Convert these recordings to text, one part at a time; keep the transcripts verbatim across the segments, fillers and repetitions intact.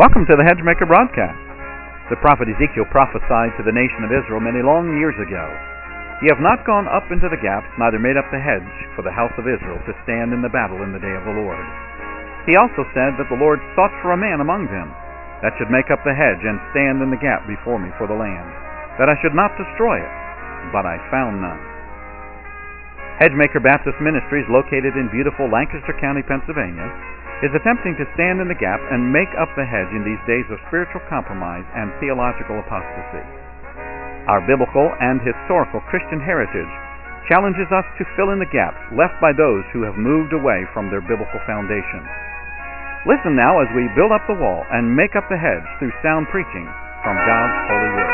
Welcome to the Hedgemaker broadcast. The prophet Ezekiel prophesied to the nation of Israel many long years ago. Ye have not gone up into the gaps, neither made up the hedge for the house of Israel to stand in the battle in the day of the Lord. He also said that the Lord sought for a man among them, that should make up the hedge and stand in the gap before me for the land, that I should not destroy it, but I found none. Hedgemaker Baptist Ministries, located in beautiful Lancaster County, Pennsylvania, is attempting to stand in the gap and make up the hedge in these days of spiritual compromise and theological apostasy. Our biblical and historical Christian heritage challenges us to fill in the gaps left by those who have moved away from their biblical foundation. Listen now as we build up the wall and make up the hedge through sound preaching from God's holy word.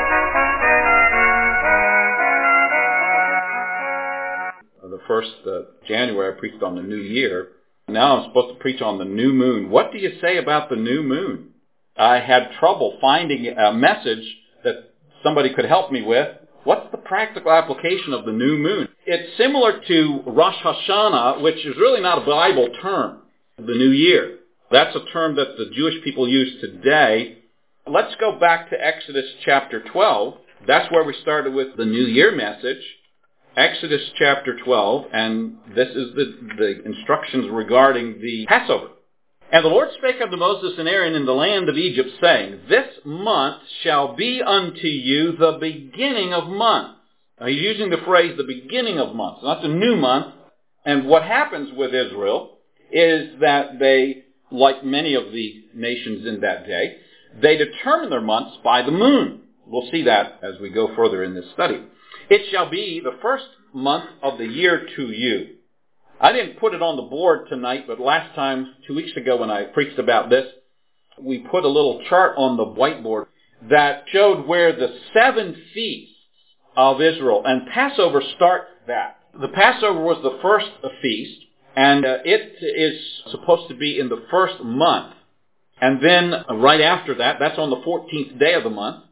The first uh, January I preached on the new year. Now I'm supposed to preach on the new moon. What do you say about the new moon? I had trouble finding a message that somebody could help me with. What's the practical application of the new moon? It's similar to Rosh Hashanah, which is really not a Bible term, the new year. That's a term that the Jewish people use today. Let's go back to Exodus chapter twelve. That's where we started with the new year message. Exodus chapter twelve, and this is the, the instructions regarding the Passover. And the Lord spake unto Moses and Aaron in the land of Egypt, saying, This month shall be unto you the beginning of months. Now he's using the phrase the beginning of months, not the new month. And what happens with Israel is that they, like many of the nations in that day, they determine their months by the moon. We'll see that as we go further in this study. It shall be the first month of the year to you. I didn't put it on the board tonight, but last time, two weeks ago when I preached about this, we put a little chart on the whiteboard that showed where the seven feasts of Israel, and Passover start that. The Passover was the first feast, and uh, it is supposed to be in the first month. And then uh, right after that, that's on the fourteenth day of the month.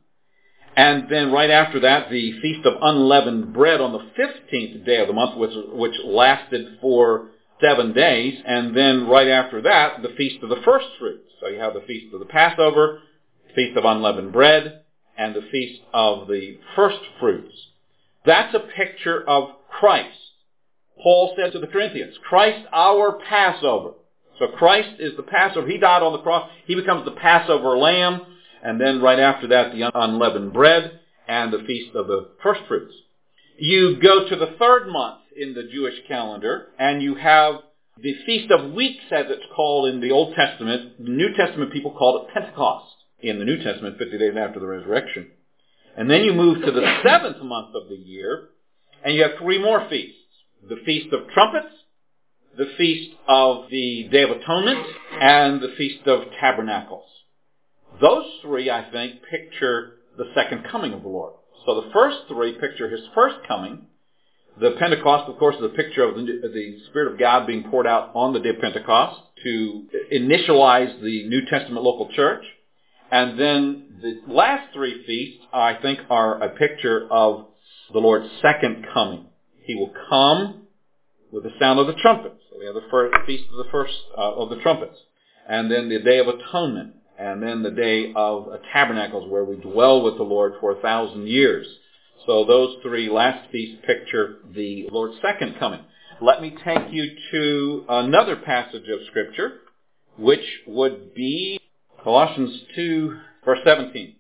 And then right after that, the Feast of Unleavened Bread on the fifteenth day of the month, which, which lasted for seven days. And then right after that, the Feast of the First Fruits. So you have the Feast of the Passover, Feast of Unleavened Bread, and the Feast of the First Fruits. That's a picture of Christ. Paul said to the Corinthians, Christ our Passover. So Christ is the Passover. He died on the cross. He becomes the Passover lamb. And then right after that, the unleavened bread and the Feast of the First Fruits. You go to the third month in the Jewish calendar, and you have the Feast of Weeks, as it's called in the Old Testament. The New Testament people call it Pentecost. In the New Testament, fifty days after the resurrection. And then you move to the seventh month of the year, and you have three more feasts. The Feast of Trumpets, the Feast of the Day of Atonement, and the Feast of Tabernacles. Those three, I think, picture the second coming of the Lord. So the first three picture his first coming. The Pentecost, of course, is a picture of the, the Spirit of God being poured out on the day of Pentecost to initialize the New Testament local church. And then the last three feasts, I think, are a picture of the Lord's second coming. He will come with the sound of the trumpets. So we have the first feast of the first uh, of the trumpets. And then the Day of Atonement. And then the Day of Tabernacles, where we dwell with the Lord for a thousand years. So those three last feasts picture the Lord's second coming. Let me take you to another passage of Scripture, which would be Colossians two, verse seventeen.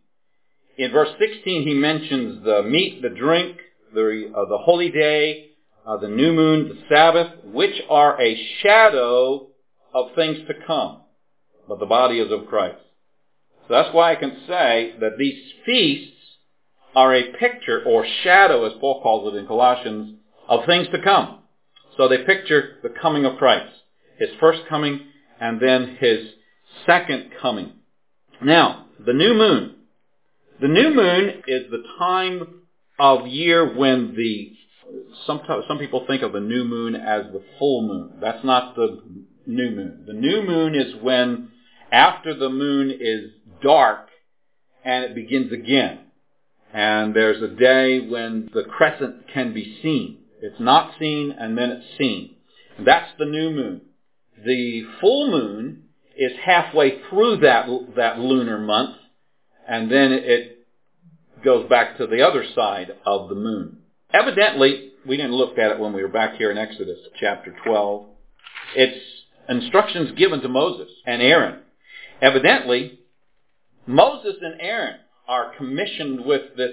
In verse sixteen, he mentions the meat, the drink, the, uh, the holy day, uh, the new moon, the Sabbath, which are a shadow of things to come. But the body is of Christ. So that's why I can say that these feasts are a picture or shadow, as Paul calls it in Colossians, of things to come. So they picture the coming of Christ, his first coming, and then his second coming. Now, the new moon. The new moon is the time of year when the, some, some people think of the new moon as the full moon. That's not the new moon. The new moon is when after the moon is dark and it begins again. And there's a day when the crescent can be seen. It's not seen and then it's seen. And that's the new moon. The full moon is halfway through that, that lunar month, and then it goes back to the other side of the moon. Evidently, we didn't look at it when we were back here in Exodus chapter twelve. It's instructions given to Moses and Aaron. Evidently, Moses and Aaron are commissioned with this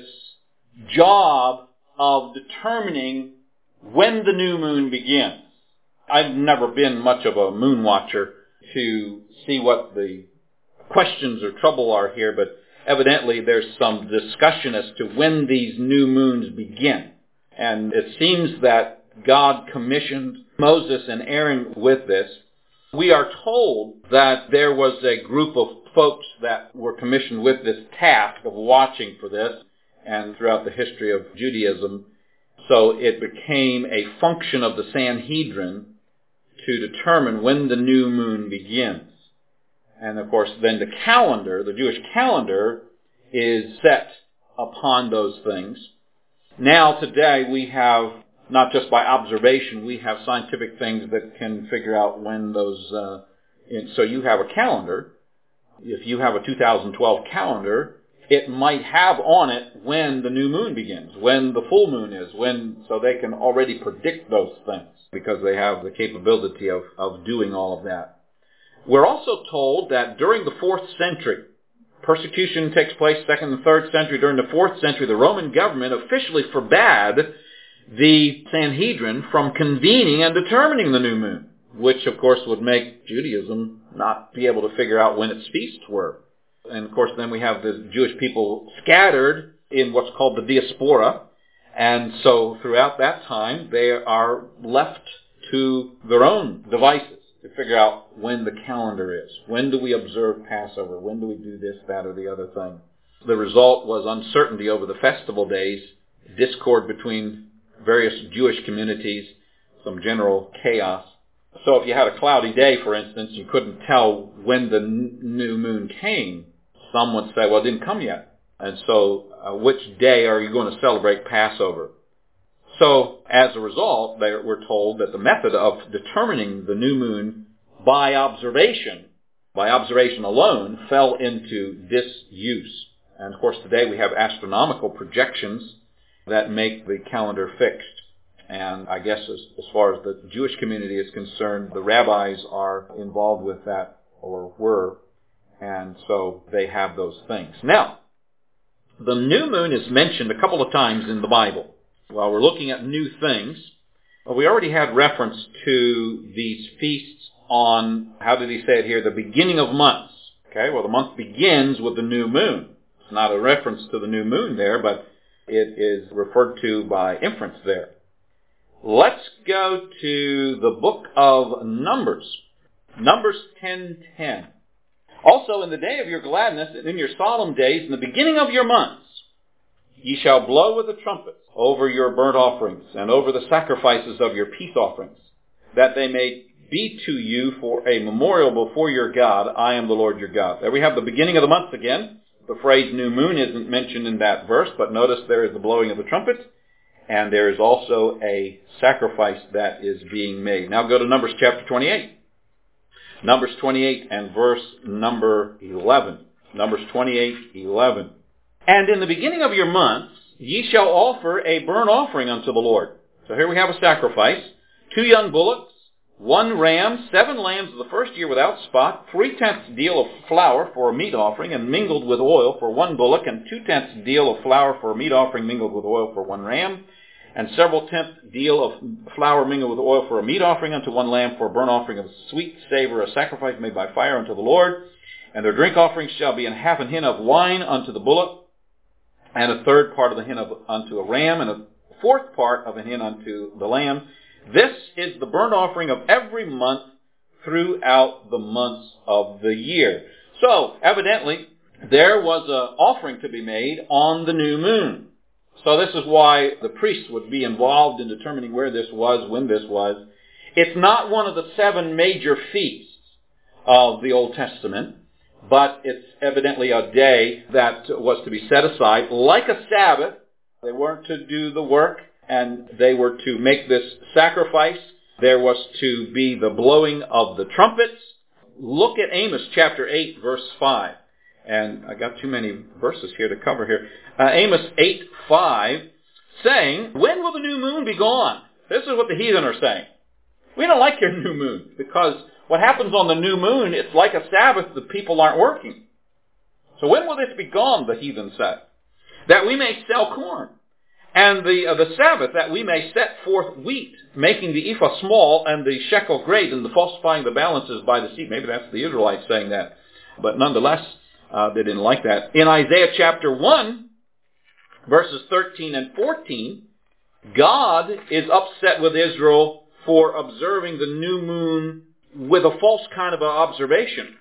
job of determining when the new moon begins. I've never been much of a moon watcher to see what the questions or trouble are here, but evidently there's some discussion as to when these new moons begin. And it seems that God commissioned Moses and Aaron with this. We are told that there was a group of folks that were commissioned with this task of watching for this, and throughout the history of Judaism. So it became a function of the Sanhedrin to determine when the new moon begins. And of course, then the calendar, the Jewish calendar, is set upon those things. Now, today, we have, not just by observation, we have scientific things that can figure out when those, uh, in, so you have a calendar. If you have a two thousand twelve calendar, it might have on it when the new moon begins, when the full moon is, when, so they can already predict those things because they have the capability of, of doing all of that. We're also told that during the fourth century, persecution takes place second and third century. During the fourth century, the Roman government officially forbade the Sanhedrin from convening and determining the new moon, which of course would make Judaism not be able to figure out when its feasts were. And of course then we have the Jewish people scattered in what's called the diaspora. And so throughout that time, they are left to their own devices to figure out when the calendar is. When do we observe Passover? When do we do this, that, or the other thing? The result was uncertainty over the festival days, discord between various Jewish communities, some general chaos. So if you had a cloudy day, for instance, you couldn't tell when the n- new moon came. Some would say, well, it didn't come yet. And so uh, which day are you going to celebrate Passover? So as a result, they were told that the method of determining the new moon by observation, by observation alone, fell into disuse. And of course today we have astronomical projections that make the calendar fixed. And I guess as, as far as the Jewish community is concerned, the rabbis are involved with that, or were, and so they have those things. Now, the new moon is mentioned a couple of times in the Bible. While we're looking at new things, well, we already had reference to these feasts on, how did he say it here, the beginning of months. Okay, well the month begins with the new moon. It's not a reference to the new moon there, but it is referred to by inference there. Let's go to the book of Numbers. Numbers ten ten. Also in the day of your gladness and in your solemn days, in the beginning of your months, ye shall blow with the trumpets over your burnt offerings and over the sacrifices of your peace offerings, that they may be to you for a memorial before your God. I am the Lord your God. There we have the beginning of the months again. The phrase new moon isn't mentioned in that verse, but notice there is the blowing of the trumpet, and there is also a sacrifice that is being made. Now go to Numbers chapter twenty-eight. Numbers twenty-eight and verse number eleven. Numbers twenty-eight, eleven. And in the beginning of your months, ye shall offer a burnt offering unto the Lord. So here we have a sacrifice. Two young bullocks, one ram, seven lambs of the first year without spot, three-tenths deal of flour for a meat offering, and mingled with oil for one bullock, and two-tenths deal of flour for a meat offering, mingled with oil for one ram, and several tenths deal of flour mingled with oil for a meat offering unto one lamb, for a burnt offering of sweet savor, a sacrifice made by fire unto the Lord. And their drink offerings shall be in half an hin of wine unto the bullock, and a third part of the hin of, unto a ram, and a fourth part of a hin unto the lamb. This is the burnt offering of every month throughout the months of the year. So, evidently, there was an offering to be made on the new moon. So this is why the priests would be involved in determining where this was, when this was. It's not one of the seven major feasts of the Old Testament, but it's evidently a day that was to be set aside like a Sabbath. They weren't to do the work, and they were to make this sacrifice. There was to be the blowing of the trumpets. look at Amos chapter eight, verse five. And I got too many verses here to cover here. Uh, Amos eight, five, saying, when will the new moon be gone? This is what the heathen are saying. We don't like your new moon, because what happens on the new moon, it's like a Sabbath, the people aren't working. So when will this be gone, the heathen say? That we may sell corn, and the uh, the Sabbath, that we may set forth wheat, making the ephah small and the shekel great, and the falsifying the balances by the sea. Maybe that's the Israelites saying that. But nonetheless, uh, they didn't like that. In Isaiah chapter one, verses thirteen and fourteen, God is upset with Israel for observing the new moon with a false kind of an observation.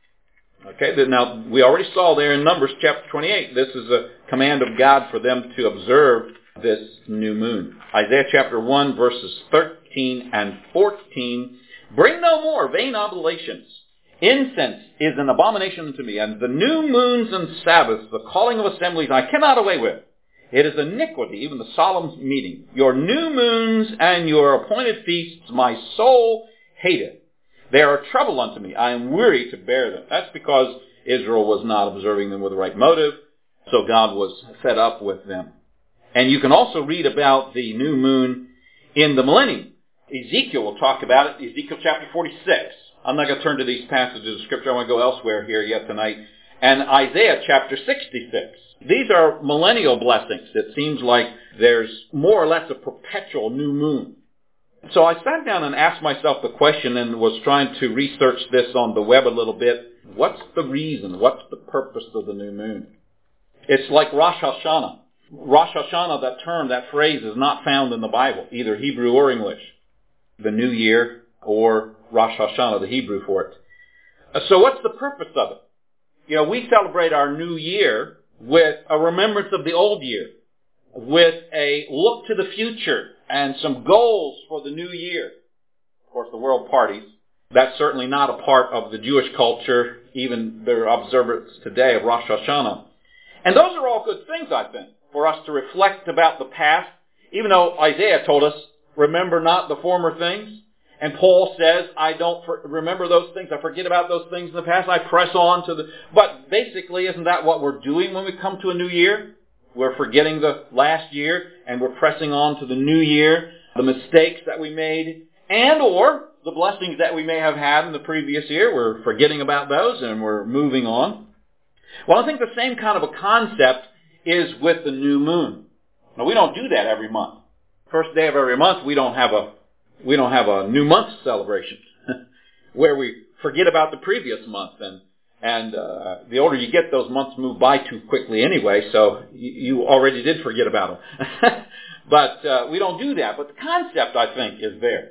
Okay, now we already saw there in Numbers chapter twenty-eight, this is a command of God for them to observe this new moon. Isaiah chapter one, verses thirteen and fourteen, bring no more vain oblations. Incense is an abomination unto me, and the new moons and Sabbaths, the calling of assemblies, I cannot away with. It is iniquity, even the solemn meeting. Your new moons and your appointed feasts, my soul hateth. They are a trouble unto me. I am weary to bear them. That's because Israel was not observing them with the right motive, so God was fed up with them. And you can also read about the new moon in the millennium. Ezekiel will talk about it, Ezekiel chapter forty-six. I'm not going to turn to these passages of Scripture. I want to go elsewhere here yet tonight. And Isaiah chapter sixty-six. These are millennial blessings. It seems like there's more or less a perpetual new moon. So I sat down and asked myself the question and was trying to research this on the web a little bit. What's the reason? What's the purpose of the new moon? It's like Rosh Hashanah. Rosh Hashanah, that term, that phrase is not found in the Bible, either Hebrew or English. The new year or Rosh Hashanah, the Hebrew for it. So what's the purpose of it? You know, we celebrate our new year with a remembrance of the old year, with a look to the future and some goals for the new year. Of course, the world parties. That's certainly not a part of the Jewish culture, even their observance today of Rosh Hashanah. And those are all good things, I think, for us to reflect about the past, even though Isaiah told us, remember not the former things. And Paul says, I don't for- remember those things. I forget about those things in the past. I press on to the... But basically, isn't that what we're doing when we come to a new year? We're forgetting the last year, and we're pressing on to the new year, the mistakes that we made, and or the blessings that we may have had in the previous year. We're forgetting about those, and we're moving on. Well, I think the same kind of a concept is with the new moon. Now, we don't do that every month. First day of every month, we don't have a we don't have a new month celebration where we forget about the previous month, and And uh, the older you get, those months move by too quickly anyway, so you, you already did forget about them. But uh, we don't do that. But the concept, I think, is there.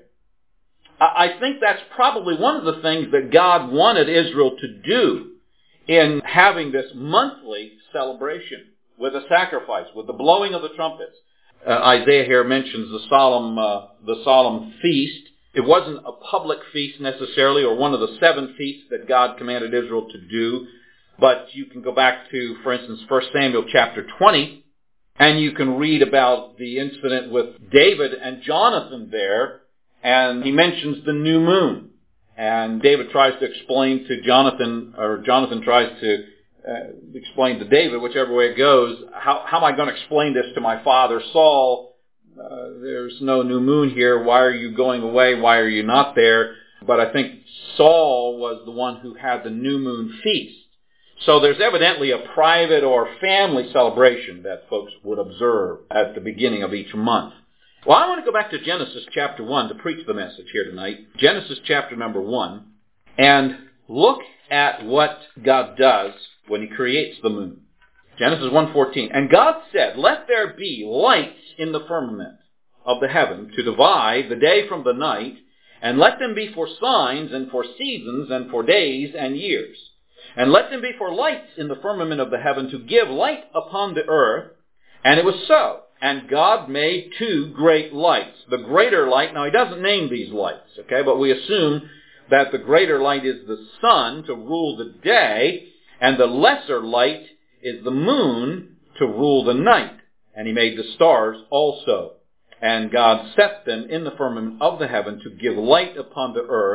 I, I think that's probably one of the things that God wanted Israel to do in having this monthly celebration with a sacrifice, with the blowing of the trumpets. Uh, Isaiah here mentions the solemn, uh, the solemn feast. It wasn't a public feast necessarily, or one of the seven feasts that God commanded Israel to do. But you can go back to, for instance, First Samuel chapter twenty, and you can read about the incident with David and Jonathan there, and he mentions the new moon. And David tries to explain to Jonathan, or Jonathan tries to uh, explain to David, whichever way it goes, how, how am I going to explain this to my father Saul? Uh, there's no new moon here. Why are you going away? Why are you not there? But I think Saul was the one who had the new moon feast. So there's evidently a private or family celebration that folks would observe at the beginning of each month. Well, I want to go back to Genesis chapter one to preach the message here tonight. Genesis chapter number one. And look at what God does when he creates the moon. Genesis one fourteen. And God said, let there be lights in the firmament of the heaven to divide the day from the night, and let them be for signs and for seasons and for days and years. And let them be for lights in the firmament of the heaven to give light upon the earth. And it was so. And God made two great lights. The greater light, now he doesn't name these lights, okay, but we assume that the greater light is the sun to rule the day, and the lesser light is the moon to rule the night. And he made the stars also. And God set them in the firmament of the heaven to give light upon the earth,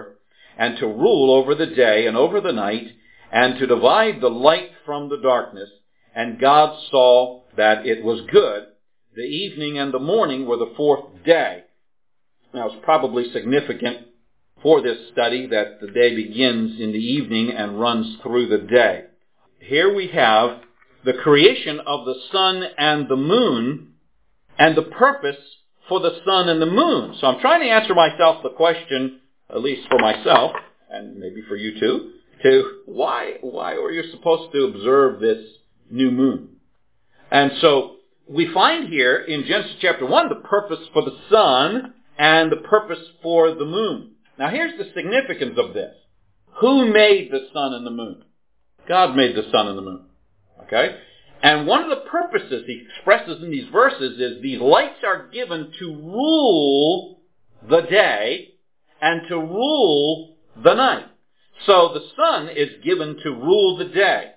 and to rule over the day and over the night, and to divide the light from the darkness. And God saw that it was good. The evening and the morning were the fourth day. Now, it's probably significant for this study that the day begins in the evening and runs through the day. Here we have the creation of the sun and the moon and the purpose for the sun and the moon. So I'm trying to answer myself the question, at least for myself, and maybe for you too, to why, why were you supposed to observe this new moon? And so we find here in Genesis chapter one the purpose for the sun and the purpose for the moon. Now here's the significance of this. Who made the sun and the moon? God made the sun and the moon. Okay? And one of the purposes he expresses in these verses is these lights are given to rule the day and to rule the night. So the sun is given to rule the day.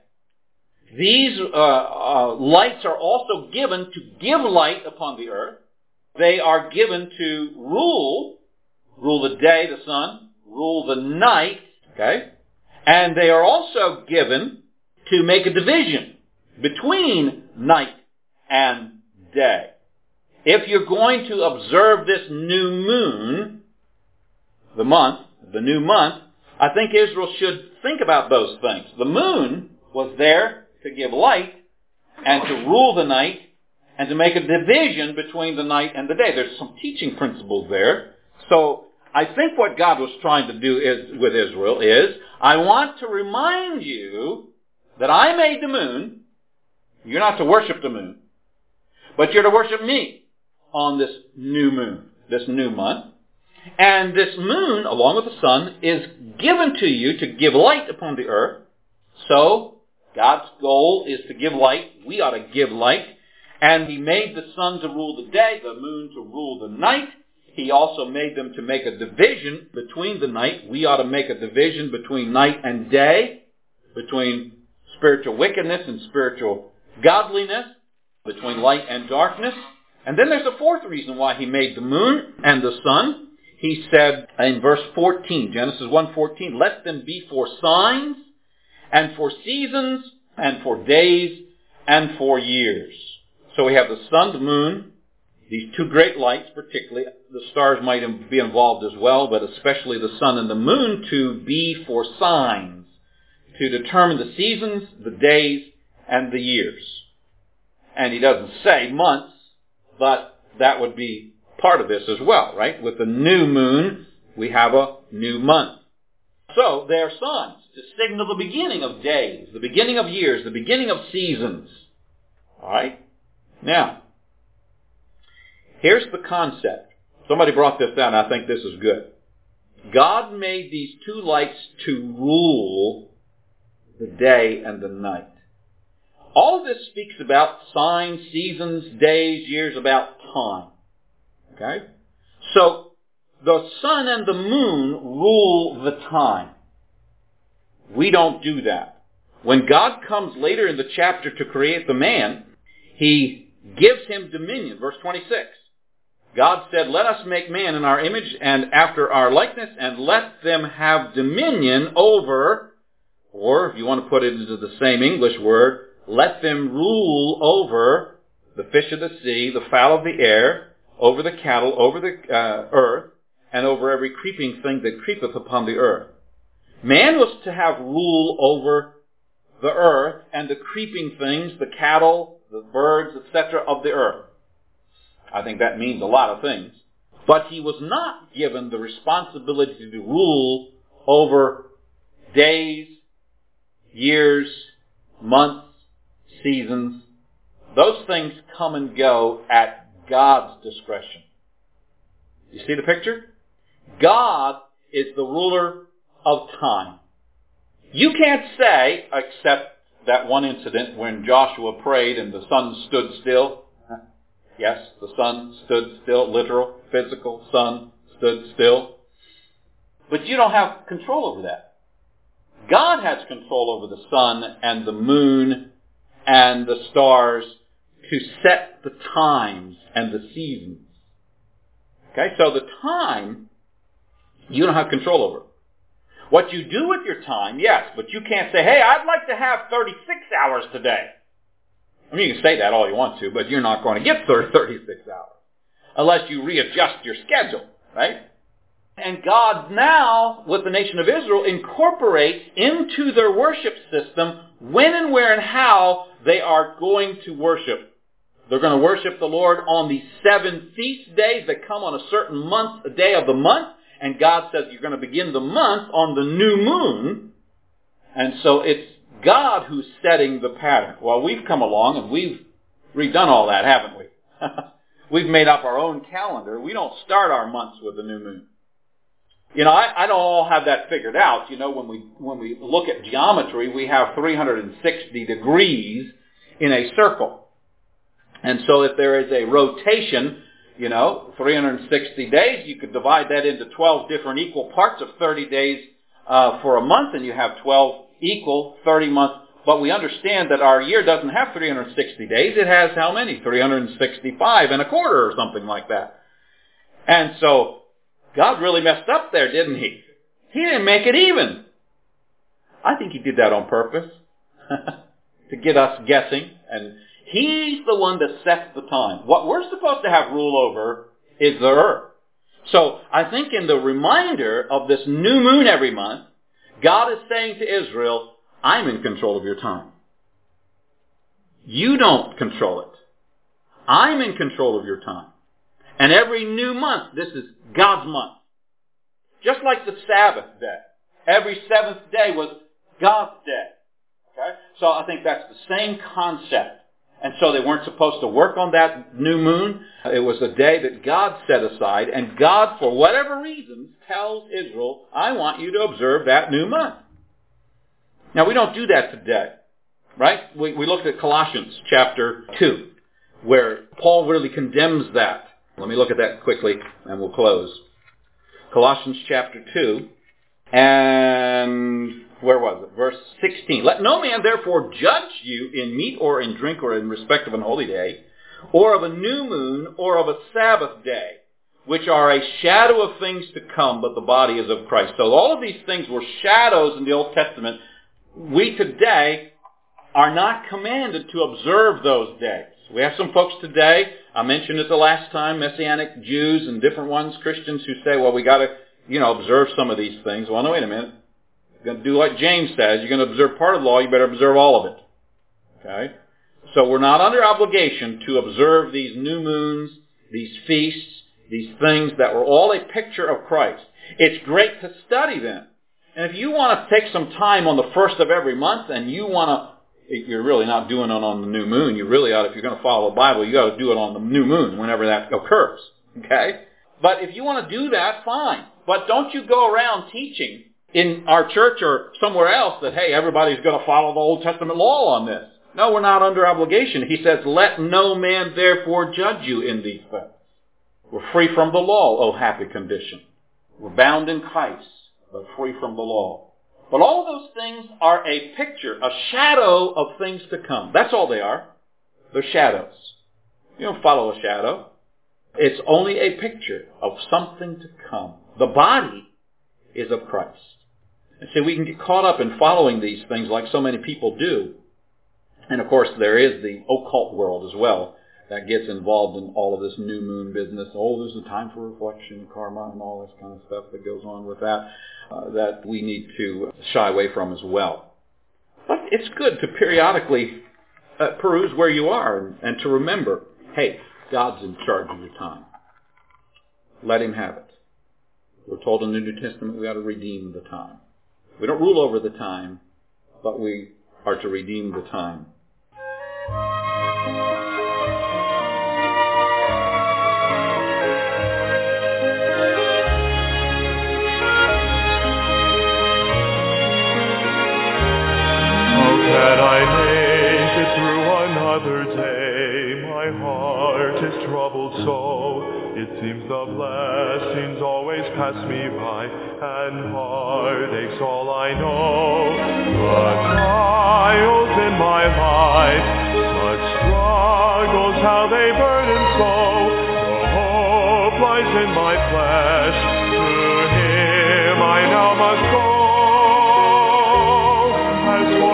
These uh, uh, lights are also given to give light upon the earth. They are given to rule, rule the day, the sun, rule the night, okay? And they are also given to make a division between night and day. If you're going to observe this new moon, the month, the new month, I think Israel should think about those things. The moon was there to give light and to rule the night and to make a division between the night and the day. There's some teaching principles there. So I think what God was trying to do is, with Israel is, I want to remind you that I made the moon. You're not to worship the moon, but you're to worship me on this new moon, this new month. And this moon, along with the sun, is given to you to give light upon the earth. So God's goal is to give light. We ought to give light. And he made the sun to rule the day, the moon to rule the night. He also made them to make a division between the night. We ought to make a division between night and day, between spiritual wickedness and spiritual godliness, between light and darkness. And then there's a fourth reason why he made the moon and the sun. He said in verse fourteen, Genesis one fourteen, let them be for signs and for seasons and for days and for years. So we have the sun, the moon, these two great lights particularly. The stars might be involved as well, but especially the sun and the moon to be for signs, to determine the seasons, the days, and the years. And he doesn't say months, but that would be part of this as well, right? With the new moon, we have a new month. So they are signs to signal the beginning of days, the beginning of years, the beginning of seasons. All right? Now, here's the concept. Somebody brought this down. I think this is good. God made these two lights to rule the day and the night. All of this speaks about signs, seasons, days, years, about time. Okay? So, the sun and the moon rule the time. We don't do that. When God comes later in the chapter to create the man, he gives him dominion. Verse twenty-six. God said, let us make man in our image and after our likeness, and let them have dominion over, or if you want to put it into the same English word, let them rule over the fish of the sea, the fowl of the air, over the cattle, over the uh, earth, and over every creeping thing that creepeth upon the earth. Man was to have rule over the earth and the creeping things, the cattle, the birds, et cetera, of the earth. I think that means a lot of things. But he was not given the responsibility to rule over days, years, months, seasons. Those things come and go at God's discretion. You see the picture? God is the ruler of time. You can't say, except that one incident when Joshua prayed and the sun stood still. Yes, the sun stood still, literal, physical, sun stood still. But you don't have control over that. God has control over the sun and the moon and the stars to set the times and the seasons. Okay, so the time, you don't have control over. What you do with your time, yes, but you can't say, hey, I'd like to have thirty-six hours today. I mean, you can say that all you want to, but you're not going to get thirty-six hours unless you readjust your schedule, right? And God now, with the nation of Israel, incorporates into their worship system when and where and how they are going to worship. They're going to worship the Lord on the seven feast days that come on a certain month, a day of the month. And God says you're going to begin the month on the new moon. And so it's God who's setting the pattern. Well, we've come along and we've redone all that, haven't we? We've made up our own calendar. We don't start our months with the new moon. You know, I, I don't all have that figured out. You know, when we when we look at geometry, we have three hundred sixty degrees in a circle. And so if there is a rotation, you know, three hundred sixty days, you could divide that into twelve different equal parts of thirty days uh, for a month, and you have twelve equal thirty months. But we understand that our year doesn't have three hundred sixty days. It has how many? three hundred sixty-five and a quarter or something like that. And so God really messed up there, didn't he? He didn't make it even. I think he did that on purpose to get us guessing. And he's the one that sets the time. What we're supposed to have rule over is the earth. So I think in the reminder of this new moon every month, God is saying to Israel, I'm in control of your time. You don't control it. I'm in control of your time. And every new month, this is God's month. Just like the Sabbath day. Every seventh day was God's day. Okay? So I think that's the same concept. And so they weren't supposed to work on that new moon. It was a day that God set aside. And God, for whatever reasons, tells Israel, I want you to observe that new month. Now, we don't do that today. Right? We, we looked at Colossians chapter two, where Paul really condemns that. Let me look at that quickly, and we'll close. Colossians chapter two, and where was it? Verse sixteen. Let no man therefore judge you in meat or in drink or in respect of an holy day, or of a new moon, or of a Sabbath day, which are a shadow of things to come, but the body is of Christ. So all of these things were shadows in the Old Testament. We today are not commanded to observe those days. We have some folks today, I mentioned it the last time, Messianic Jews and different ones, Christians, who say, well, we got to, you know, observe some of these things. Well, no, wait a minute. You're going to do like James says. You're going to observe part of the law. You better observe all of it. Okay? So we're not under obligation to observe these new moons, these feasts, these things that were all a picture of Christ. It's great to study them. And if you want to take some time on the first of every month and you want to, you're really not doing it on the new moon. You really ought, if you're going to follow the Bible, you got to do it on the new moon whenever that occurs. Okay? But if you want to do that, fine. But don't you go around teaching in our church or somewhere else that, hey, everybody's going to follow the Old Testament law on this. No, we're not under obligation. He says, let no man therefore judge you in these things. We're free from the law, O happy condition. We're bound in Christ, but free from the law. But all of those things are a picture, a shadow of things to come. That's all they are. They're shadows. You don't follow a shadow. It's only a picture of something to come. The body is of Christ. And see, we can get caught up in following these things like so many people do. And of course, there is the occult world as well that gets involved in all of this new moon business. Oh, there's a time for reflection, karma, and all this kind of stuff that goes on with that, uh, that we need to shy away from as well. But it's good to periodically uh, peruse where you are and, and to remember, hey, God's in charge of your time. Let him have it. We're told in the New Testament we got to redeem the time. We don't rule over the time, but we are to redeem the time. That I make it through another day. My heart is troubled so. It seems the blessings always pass me by, and heartache's all I know. The trials in my life, such struggles, how they burden so. The hope lies in my flesh. To him I now must go.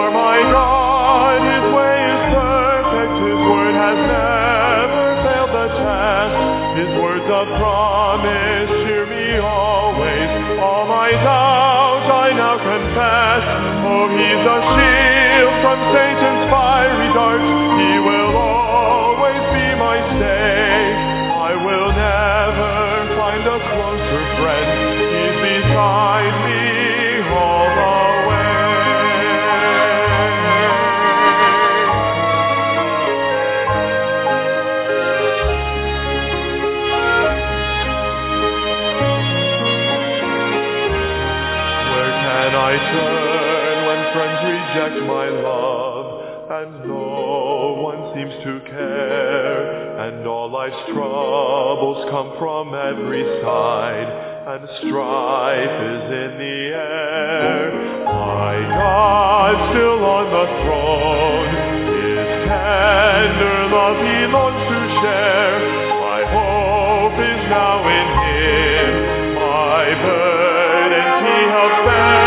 For my God, His way is perfect, His word has never failed the test. His words of promise cheer me always. All my doubts I now confess. Oh, He's a shield from Satan's fiery darts. He will always be my stay. I will never find a closer friend. He's beside me all the way. Where can I turn when friends reject my love, and no one seems to care, and all life's troubles come from every side, and strife is in the air? My God still on the throne, His tender love He longs to share. My hope is now in Him, my burdens He helps bear.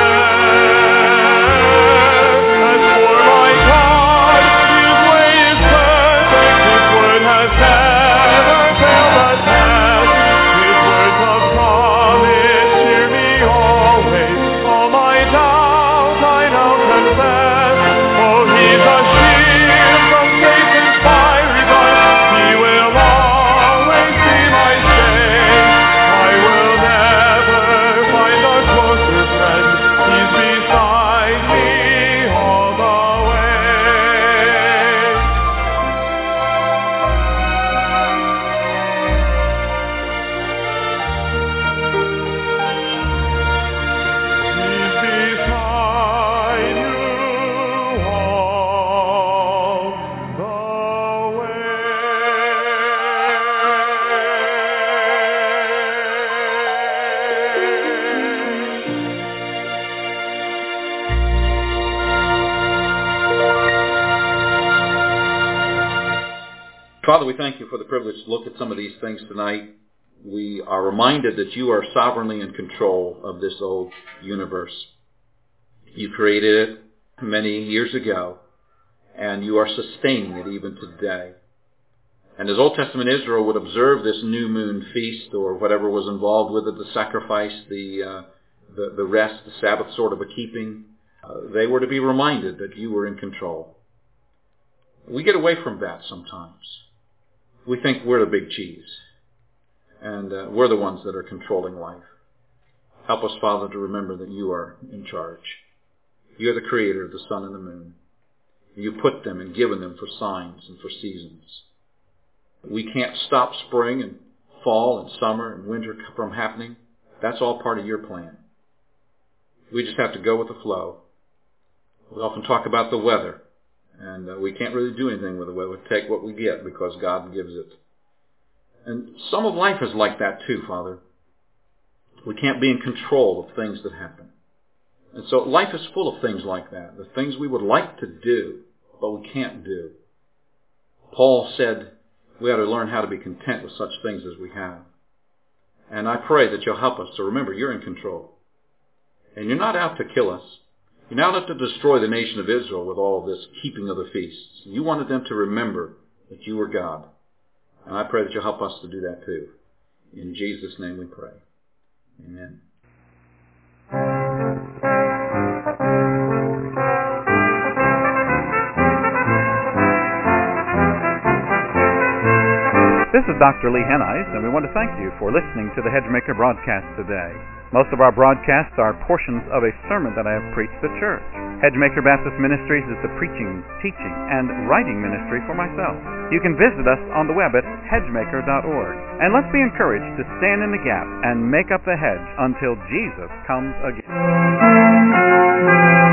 As for my God, His way is perfect, His word has never failed the test. His words of promise cheer me always. All my doubts I now confess. Oh, He's a shield from Satan's fiery darts. He will always be my stay. I will never find a closer friend. He's beside me all the way. He's beside you all the way. Father, we thank you for the privilege to look at some of these things tonight. We are reminded that you are sovereignly in control of this old universe. You created it many years ago, and you are sustaining it even today. And as Old Testament Israel would observe this new moon feast, or whatever was involved with it, the sacrifice, the uh, the, the rest, the Sabbath sort of a keeping, uh, they were to be reminded that you were in control. We get away from that sometimes. We think we're the big cheese, and uh, we're the ones that are controlling life. Help us, Father, to remember that you are in charge. You are the creator of the sun and the moon. You put them and given them for signs and for seasons. We can't stop spring and fall and summer and winter from happening. That's all part of your plan. We just have to go with the flow. We often talk about the weather. And uh, we can't really do anything with the weather. We take what we get because God gives it. And some of life is like that too, Father. We can't be in control of things that happen. And so life is full of things like that. The things we would like to do, but we can't do. Paul said we ought to learn how to be content with such things as we have. And I pray that you'll help us to remember you're in control. And you're not out to kill us. You're not out to destroy the nation of Israel with all this keeping of the feasts. You wanted them to remember that you were God. And I pray that you'll help us to do that too. In Jesus' name we pray. Amen. This is Doctor Lee Hennies, and we want to thank you for listening to the Hedgemaker broadcast today. Most of our broadcasts are portions of a sermon that I have preached at church. Hedgemaker Baptist Ministries is the preaching, teaching, and writing ministry for myself. You can visit us on the web at hedgemaker dot org. And let's be encouraged to stand in the gap and make up the hedge until Jesus comes again.